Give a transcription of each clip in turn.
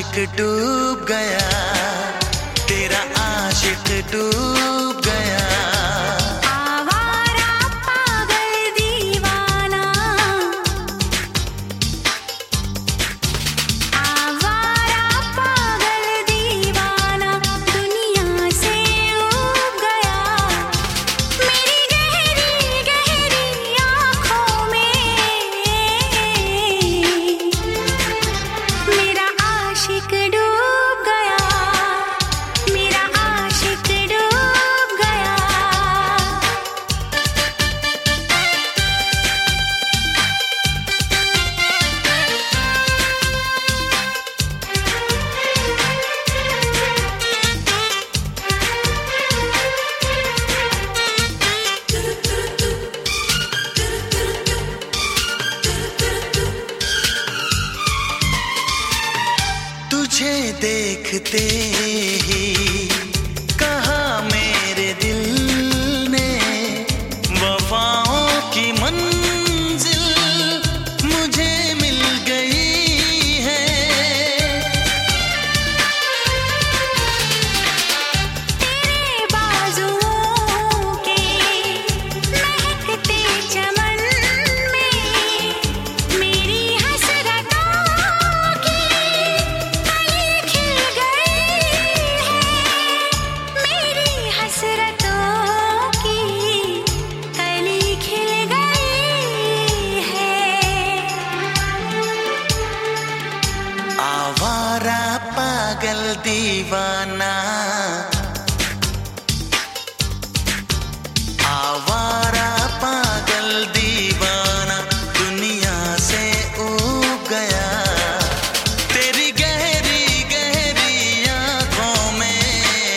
आशिक डूब गया, तेरा आशिक डूब गया। आवारा पागल दीवाना, आवारा पागल दीवाना, दुनिया से उब गया। मेरी गहरी गहरी आँखों में मेरा आशिक डूब गया, मेरा आशिक डूब गया। तुझे देखते ही कहा मेरे दिल ने, वफाओं की मंजिल मुझे मिल गई है। तेरे बाजुओं के महकते चमन में मेरी हसरतों की कली खिल गई है। मेरी हसरतों की कली खिल गई है। आवारा पागल दीवाना, आवारा पागल दीवाना, दुनिया से उब गया। तेरी गहरी गहरी आँखों में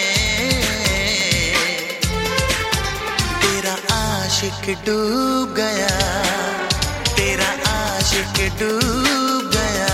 तेरा आशिक डूब गया, तेरा आशिक डूब गया।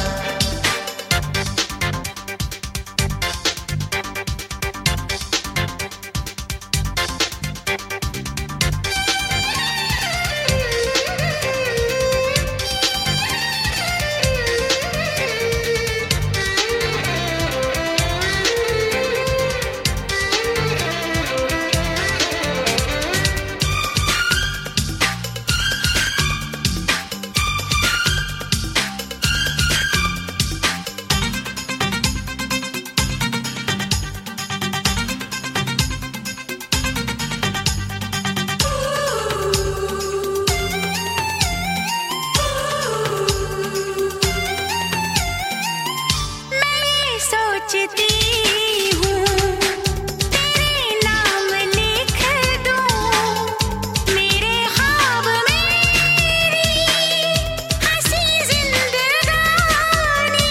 सोचती हूँ तेरे नाम लिख दूँ मेरे ख्वाब में, मेरी हंसी जिंदगानी।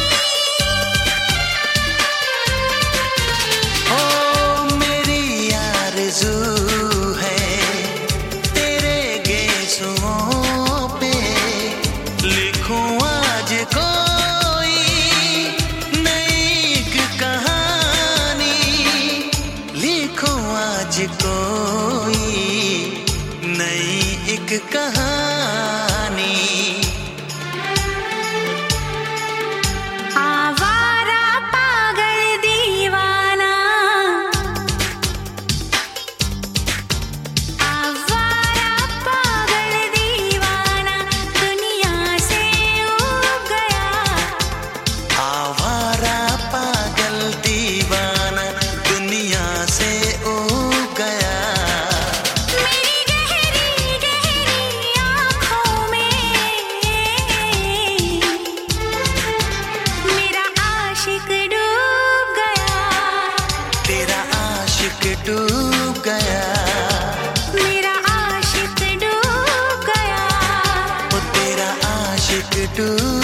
ओ मेरी आरज़ू है तेरे गेसुओं पे, लिखूं आज कोई आज कोई नई एक कहानी। आवारा पागल दीवाना, आवारा पागल दीवाना, दुनिया से उब गया। आवारा पागल दीवाना, दुनिया से उब गया। मेरी गहरी गहरी आँखों में मेरा आशिक डूब गया, तेरा आशिक डूब गया, मेरा आशिक डूब गया। ओ तेरा आशिक डूब